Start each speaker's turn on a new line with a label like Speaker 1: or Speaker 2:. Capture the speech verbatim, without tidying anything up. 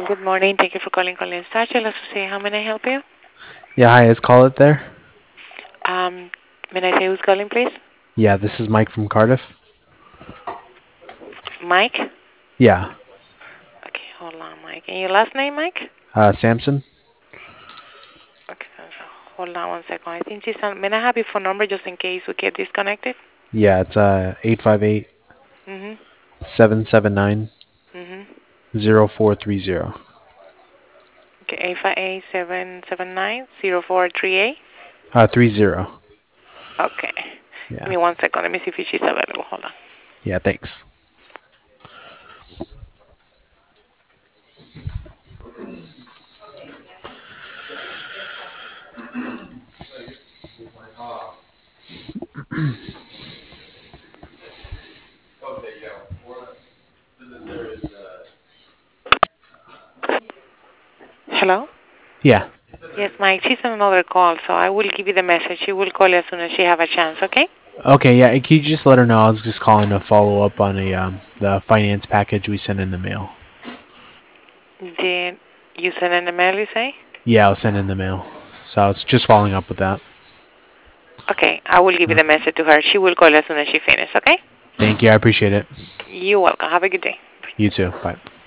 Speaker 1: Good morning. Thank you for calling Colin Starch. Let's see, how may I help you?
Speaker 2: Yeah, hi, is Call It there?
Speaker 1: Um, may I say who's calling, please?
Speaker 2: Yeah, this is Mike from Cardiff.
Speaker 1: Mike?
Speaker 2: Yeah,
Speaker 1: Okay, hold on, Mike. And your last name, Mike?
Speaker 2: uh, Samson?
Speaker 1: Okay, so hold on one second. I think she's on. May I have your phone number just in case we get disconnected?
Speaker 2: Yeah, it's uh, eight five eight,
Speaker 1: Mm-hmm.
Speaker 2: seven seven nine,
Speaker 1: Mm-hmm.
Speaker 2: zero four three zero.
Speaker 1: Okay, eight five eight seven seven nine zero four three eight.
Speaker 2: Uh, three zero.
Speaker 1: Okay. Give
Speaker 2: Yeah,
Speaker 1: me one second. Let me see if she's available. Hold on.
Speaker 2: yeah, thanks.
Speaker 1: Hello?
Speaker 2: Yeah.
Speaker 1: Yes, Mike. She's on another call, so I will give you the message. She will call you as soon as she have a chance, okay?
Speaker 2: Okay, yeah, can you just let her know I was just calling to follow up on a um, the finance package we sent in the mail.
Speaker 1: Did you send an email, you say?
Speaker 2: Yeah, I'll send in the mail. So I was just following up with that.
Speaker 1: Okay, I will give you the
Speaker 2: Okay.
Speaker 1: message to her. She will call as soon as she finishes, okay?
Speaker 2: Thank you, I appreciate it.
Speaker 1: You're welcome. Have a good day.
Speaker 2: You too. Bye.